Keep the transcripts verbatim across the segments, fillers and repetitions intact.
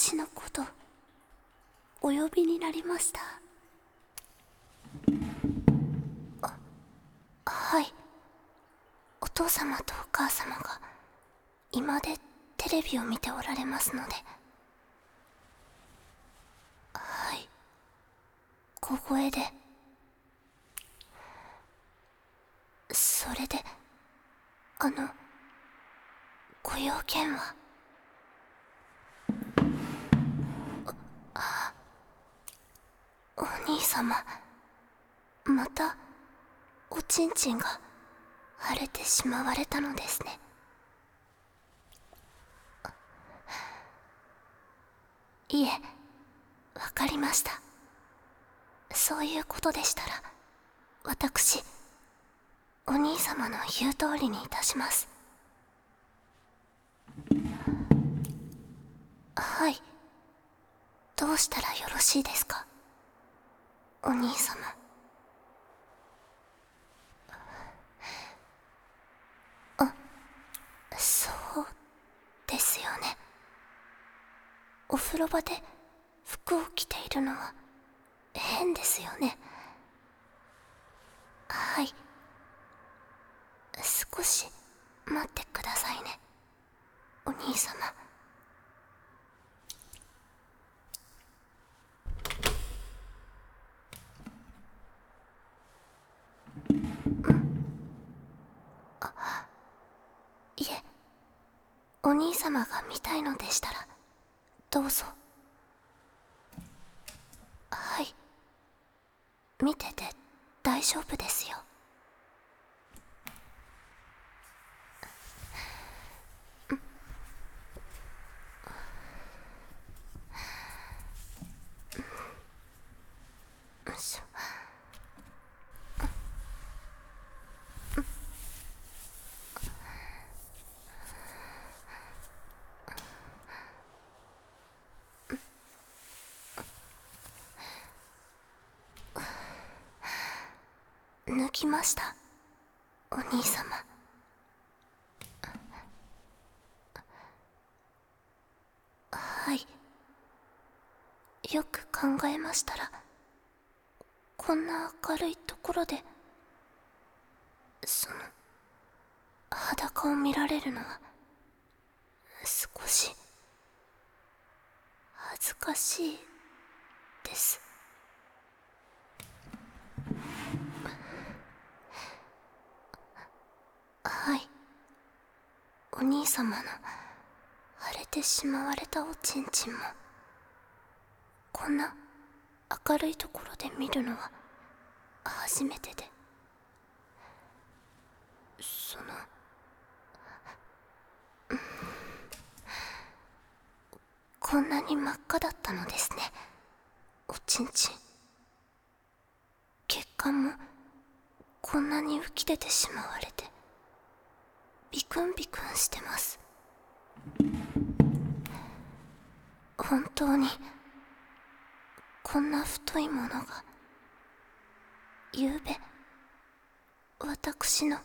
私のことお呼びになりました。あ、はい。お父様とお母様が居間でテレビを見ておられますので。はい、小声で。それで、あのご用件は。あ、お兄様、またおちんちんが腫れてしまわれたのですね。いえ、わかりました。そういうことでしたら、私お兄様の言う通りにいたします。はい、どうしたらよろしいですか、お兄様。あ、そうですよね。お風呂場で服を着ているのは変ですよね。はい、少し待ってくださいね、お兄様。いえ、お兄様が見たいのでしたらどうぞ。はい、見てて大丈夫ですよ。よいしょ。抜きました、お兄様。はい、よく考えましたら、こんな明るいところでその裸を見られるのは少し恥ずかしいです。はい、お兄様の腫れてしまわれたおちんちんもこんな明るいところで見るのは初めてで、そのこんなに真っ赤だったのですね、おちんちん。血管もこんなに浮き出てしまわれてビクンビクンしてます。本当にこんな太いものがゆうべ私の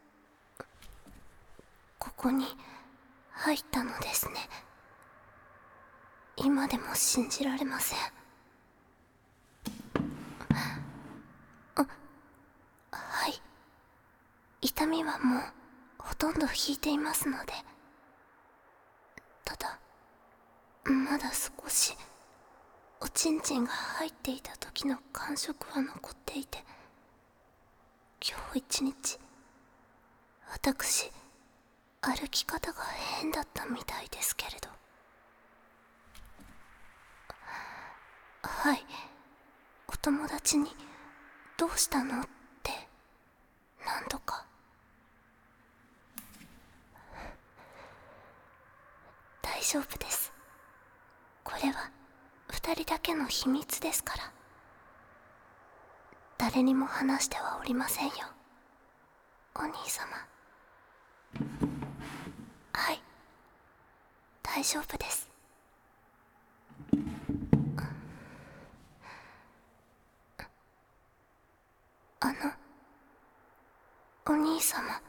ここに入ったのですね。今でも信じられません。あ、はい、痛みはもうほとんど引いていますので。ただまだ少しおちんちんが入っていた時の感触は残っていて、今日一日私歩き方が変だったみたいですけれど。はい、お友達にどうしたのって何度か。大丈夫です。これは二人だけの秘密ですから。誰にも話してはおりませんよ、お兄様。はい、大丈夫です。あのお兄様、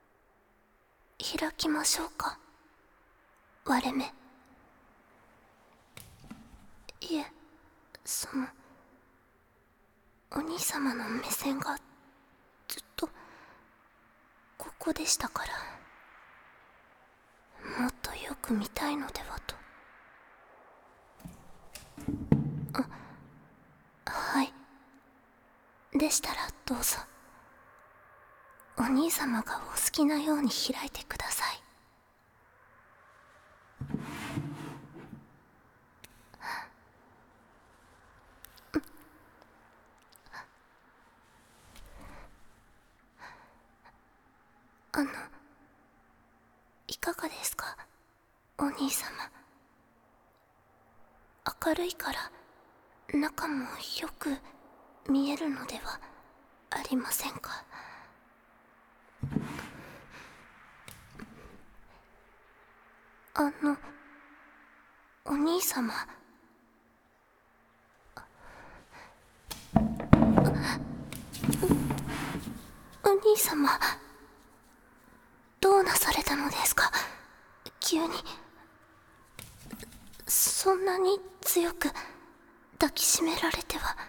開きましょうか、割れ目。 いえ、そのお兄様の目線がずっとここでしたから、もっとよく見たいのではと。あ、はい。でしたらどうぞ、お兄様がお好きなように開いてください。あの、いかがですか、お兄様。明るいから中もよく見えるのではありませんか。あの、お兄様。お兄様、どうなされたのですか、急に。そんなに強く抱きしめられては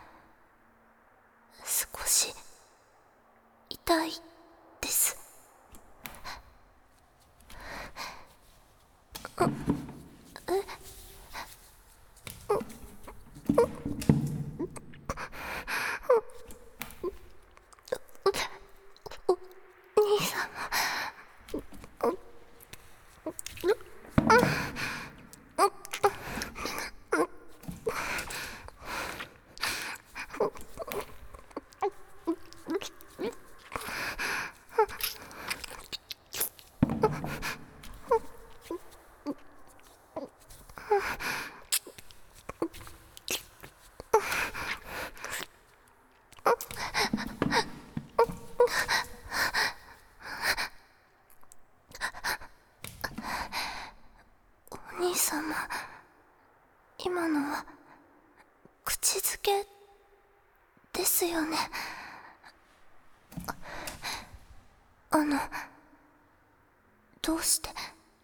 少し痛いです。あ、え、お兄様。お兄様、今のは口づけですよね。あの、どうして。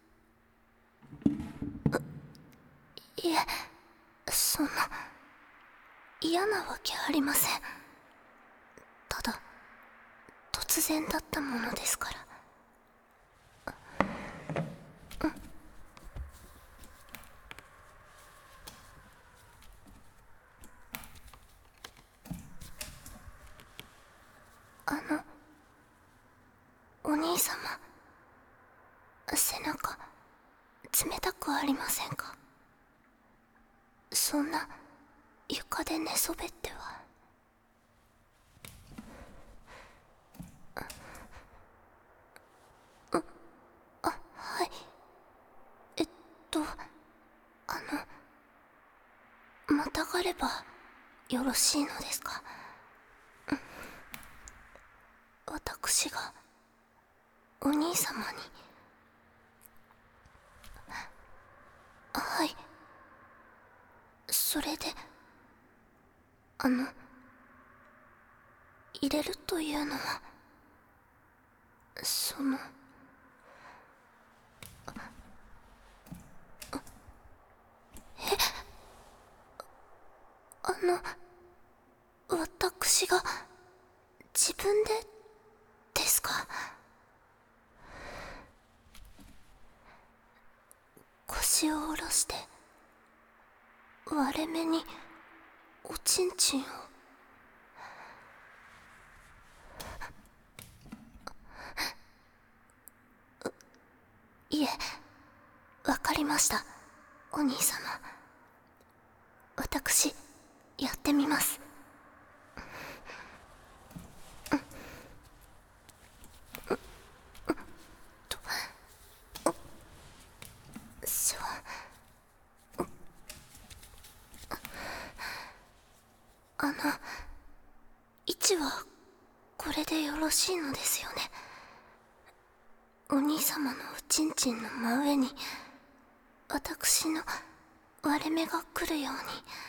いえ、そんな嫌なわけありません。ただ突然だったものですから。あの、お兄様、背中冷たくありませんか。そんな床で寝そべっては。あ、あ、はい。えっとあの、またがればよろしいのですか。私がお兄様に。はい。それで、あの、入れるというのは、その、え、あの、私が自分でですか。腰を下ろして割れ目におちんちんを。いえ、わかりました、お兄様。私やってみます。しょ、あの、位置はこれでよろしいのですよね。お兄様のおちんちんの真上に私の割れ目が来るように。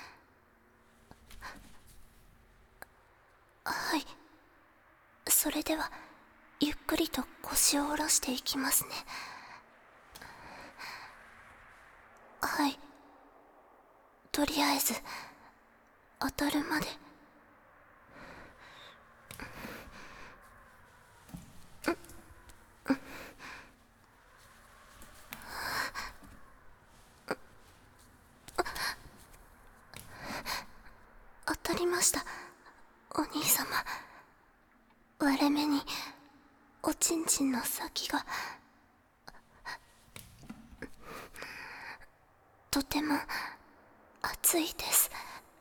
はい。それではゆっくりと腰を下ろしていきますね。はい。 とりあえず当たるまで。当たりました、お兄様。割れ目におちんちんの先がとても熱いです。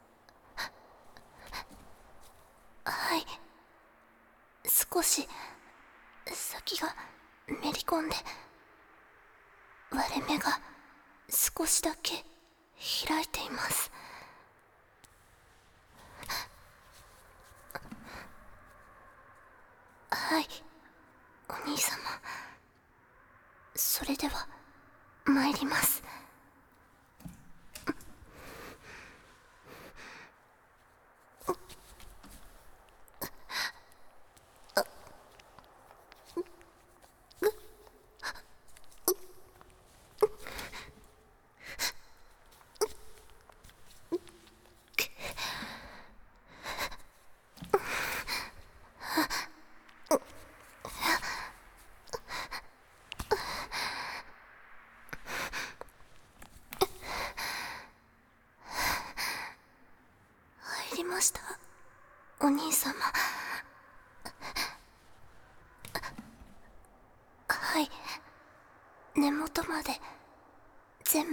はい、少し先がめり込んで割れ目が少しだけ開いています。はい、お兄様。それでは参ります。入りました、お兄様。はい、根元まで全部。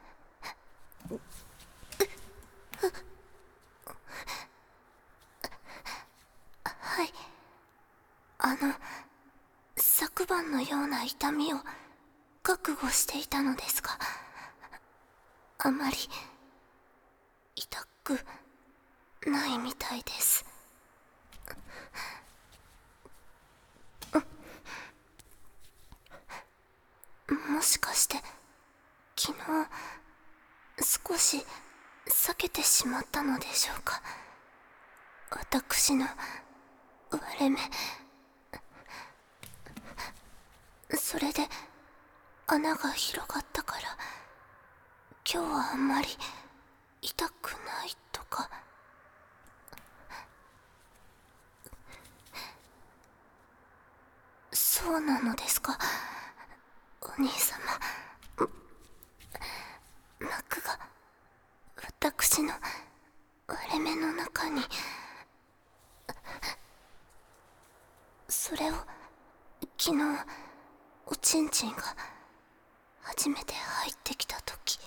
はい、あの昨晩のような痛みを覚悟していたのですが、あまり痛くないみたいです。もしかして昨日少し避けてしまったのでしょうか。私の割れ目。それで穴が広がったから今日はあんまり痛くないとか。そうなのですか、お兄様。膜が私の割れ目の中に。それを昨日おちんちんが初めて入ってきた時、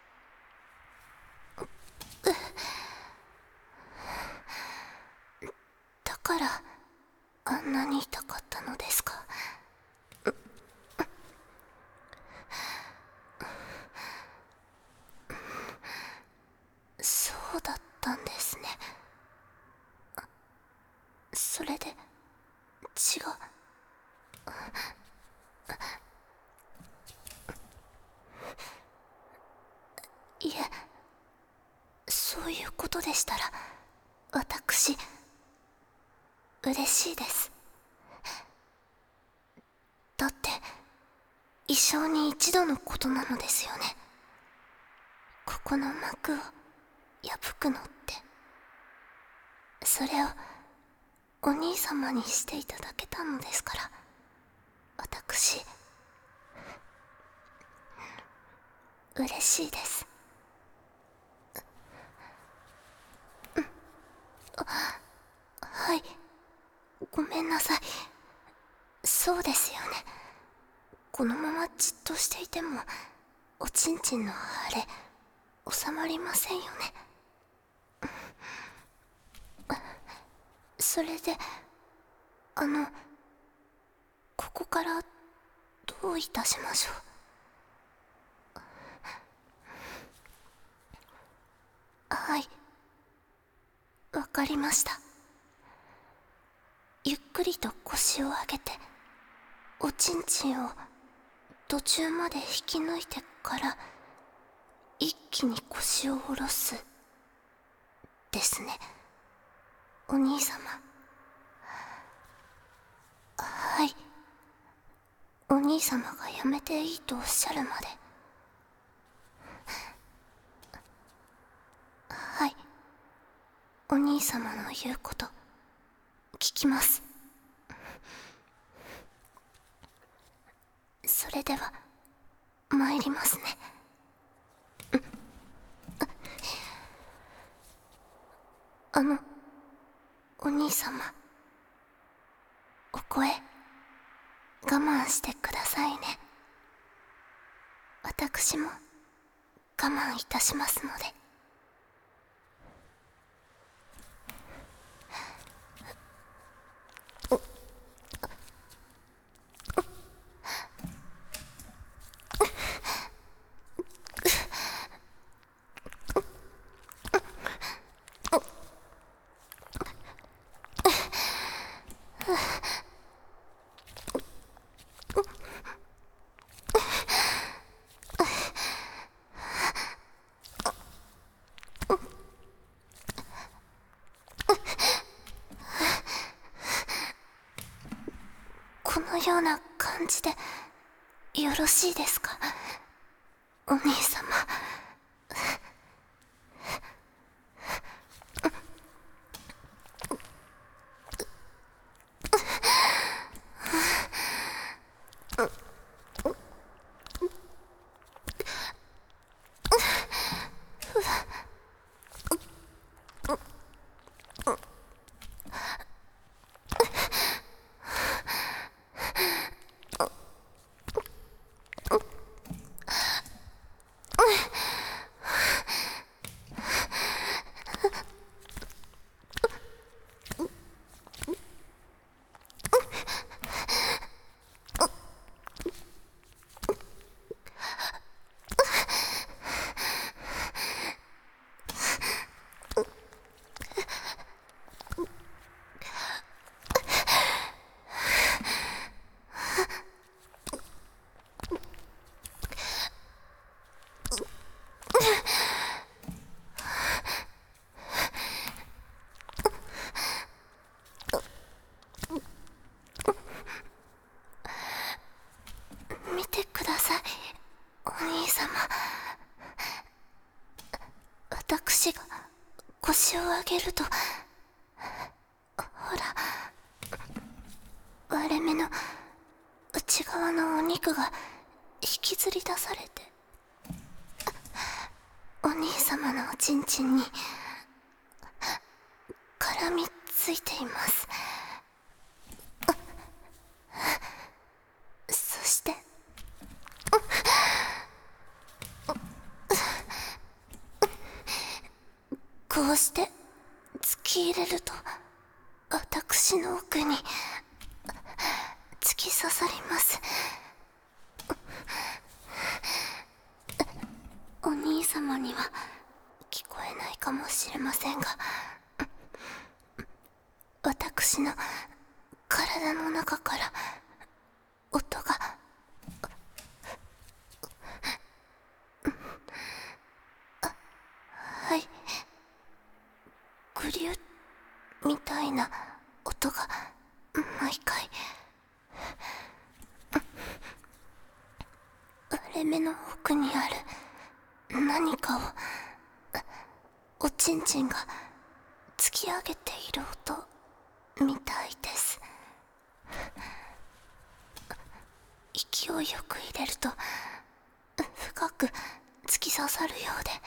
だからあんなに痛かったのですか。そうだったんですね。それで血が。いえ、そういうことでしたら私嬉しいです。だって一生に一度のことなのですよね。ここの膜を破くのって。それをお兄様にしていただけたのですから、私嬉しいです。はい、ごめんなさい。そうですよね。このままじっとしていてもおちんちんの腫れ収まりませんよね。それであのここからどういたしましょう。はい、わかりました。ゆっくりと腰を上げておちんちんを途中まで引き抜いてから一気に腰を下ろすですね、お兄様。はい、お兄様がやめていいとおっしゃるまで。 お兄様の言うこと聞きます。それでは参りますね。あのお兄様、お声我慢してくださいね。私も我慢いたしますので。このような感じでよろしいですか、お兄様。見てください、お兄様。私が腰を上げると、ほら、割れ目の内側のお肉が引きずり出されて、お兄様のおちんちんに絡みついています。そしてこうして突き入れると、私の奥に突き刺さります。お兄様には聞こえないかもしれませんが、私の体の中から音がはい、グリュみたいな音が毎回。割れ目の奥にある何かをおちんちんが突き上げている音みたいです。勢いよく入れると深く突き刺さるようで、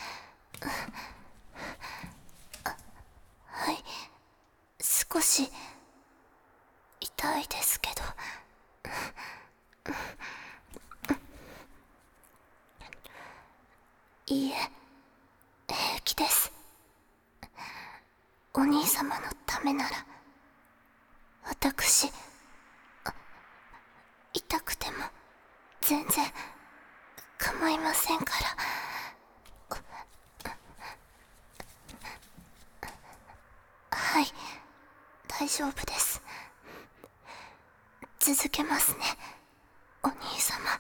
はい、少し痛いですけど、いいえ、平気です。お兄様のためなら私、痛くても全然構いませんから。はい、大丈夫です。続けますね、お兄様。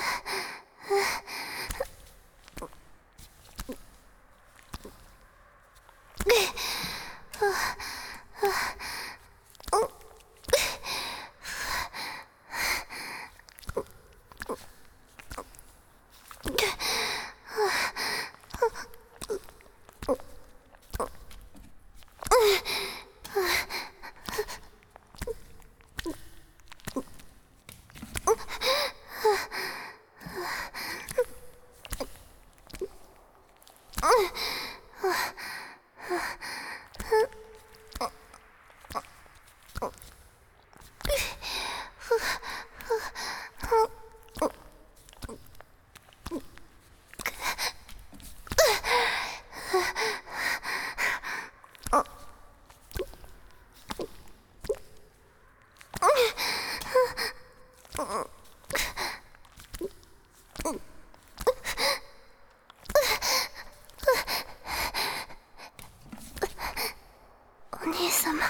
お兄様、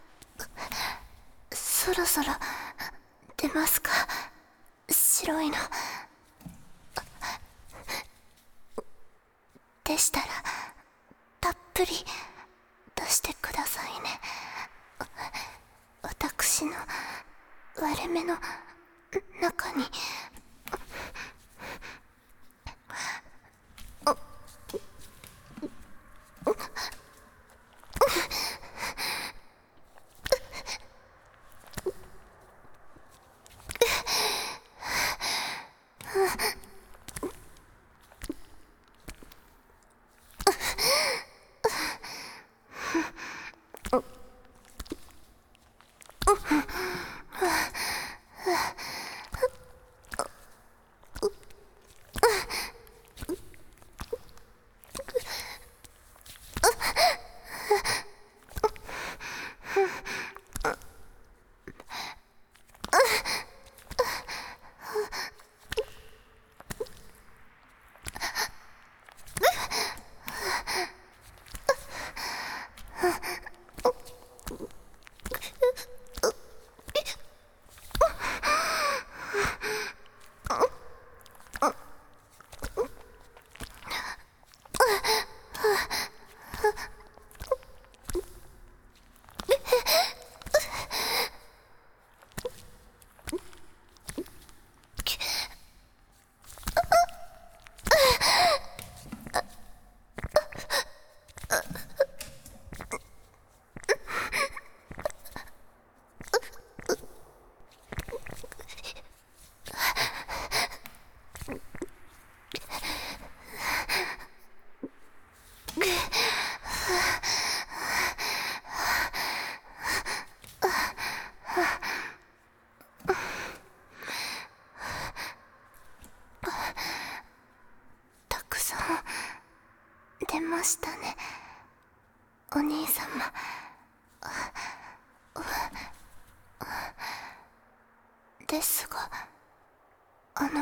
そろそろ出ますか？白いのでしたらたっぷり出してくださいね。私の割れ目の中にたくさん出ましたね、お兄様。ですが、あの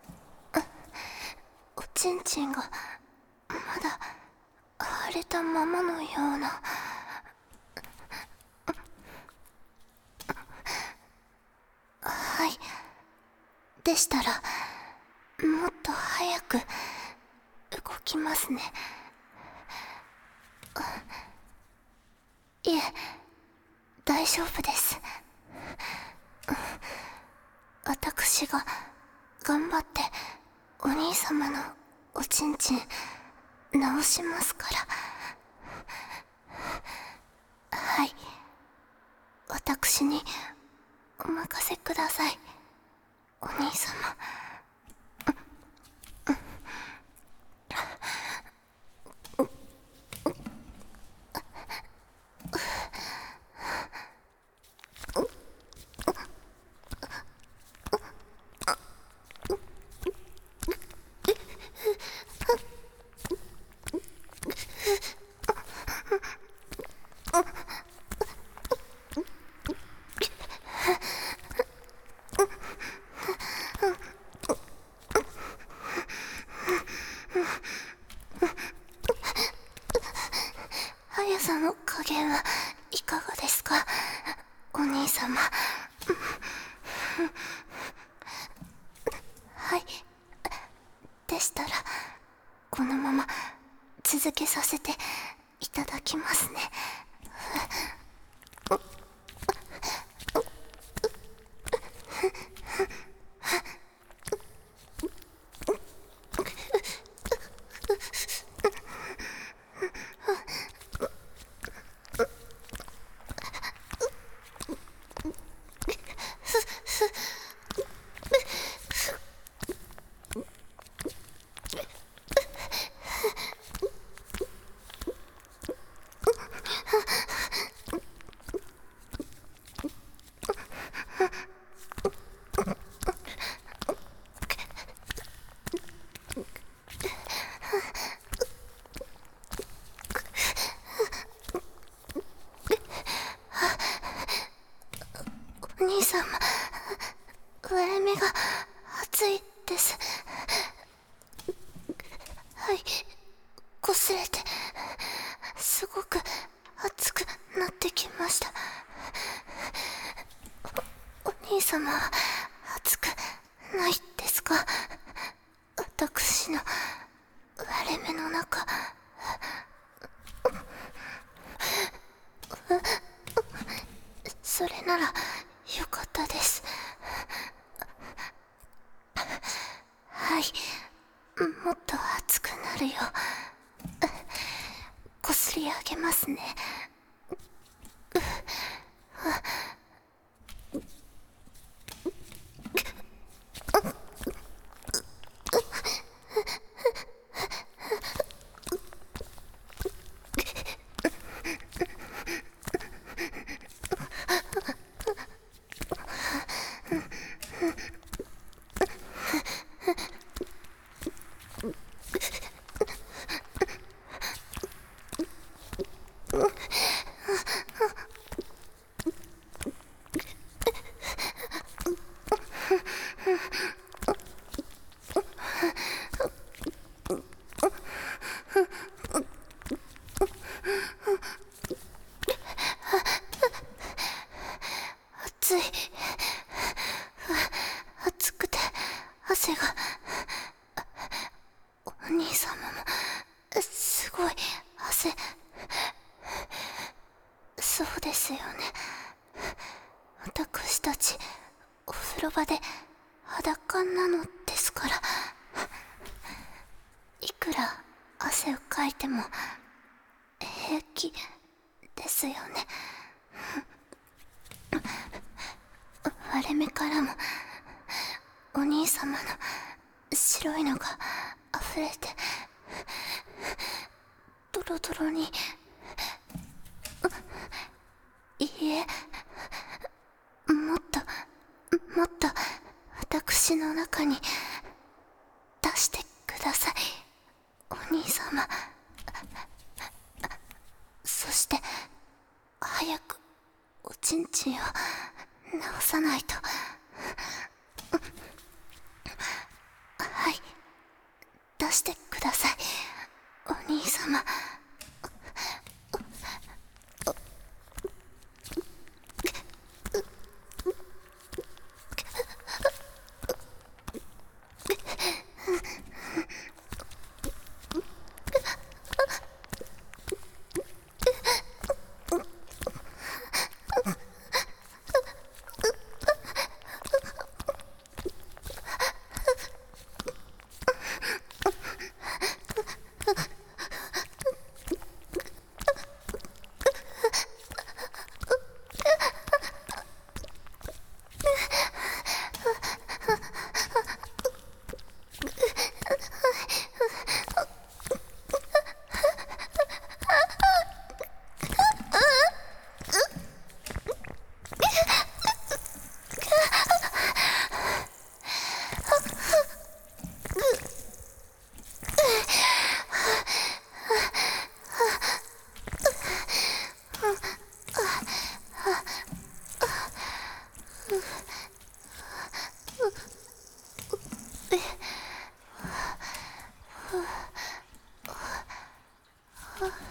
おちんちんがまだ腫れたままのような。はい、でしたらもっと早く動きますね。いえ、大丈夫です。私が頑張ってお兄様のおちんちん直しますから。はい、私にお任せください、お兄様。速さの加減はいかがですか、お兄様。はい、 でしたらこのまま続けさせていただきますね。お兄様、割れ目が熱いです。はい、擦れてすごく熱くなってきました。お、お兄様は熱くないですか？私の割れ目の中、それならよかったです。はい、もっと熱くなるよ。こすり上げますね。暑い、暑くて汗が。お兄様もすごい汗。そうですよね。私たちお風呂場で裸なのですから。いくら汗をかいても平気ですよね。割れ目からもお兄様の白いのが溢れてドロドロに。いいえ、もっともっと私の中に出してください、お兄様。そして早くおちんちんを直さないと。はい、出してください、お兄様。あ